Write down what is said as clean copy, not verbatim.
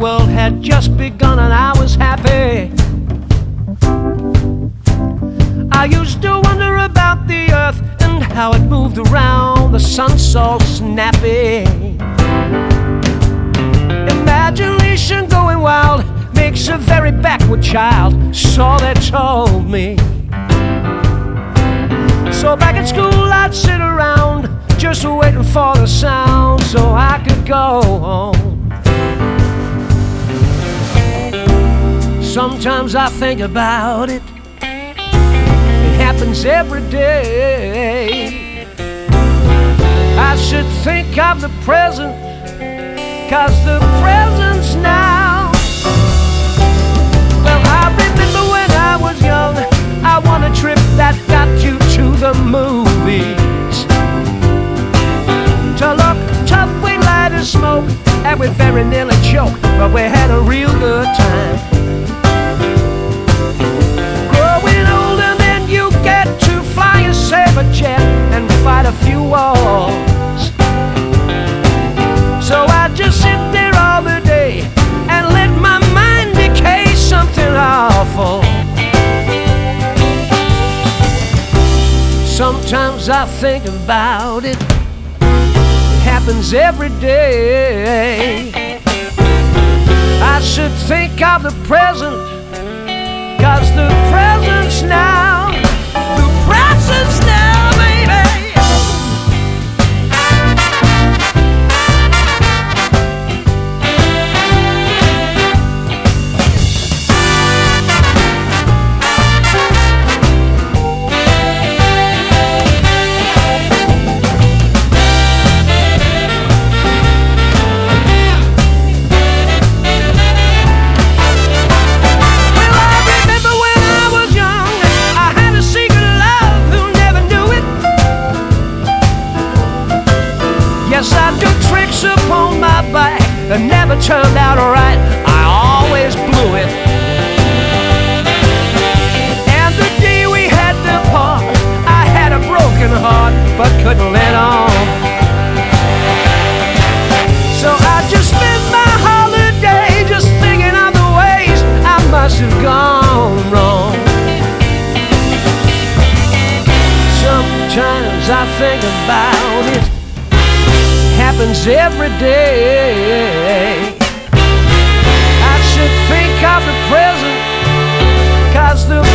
world had just begun and I was happy. I used to wonder about the earth and how it moved around, the sun so snappy. Imagination going wild makes a very backward child, so they told me. So back at school I'd sit around just waiting for the sound so I could go home. Sometimes I think about it, it happens every day. I should think of the present, 'cause the present's now. Well, I remember when I was young, I won a trip that got you to the movies. To look tough, we light a smoke, and we very nearly choked, but we had a real good time. Growing older, then you get to fly a saber jet and fight a few wars. So I just sit there all the day and let my mind decay something awful. Sometimes I think about it, it happens every day. I should think of the present, 'cause the present's now. The present's now, baby. Yes, I do tricks upon my back that never turned out right. I always blew it. And the day we had to part, I had a broken heart but couldn't let on. So I just spent my holiday just thinking of the ways I must have gone wrong. Sometimes I think about it, happens every day. I should think of the present, 'cause the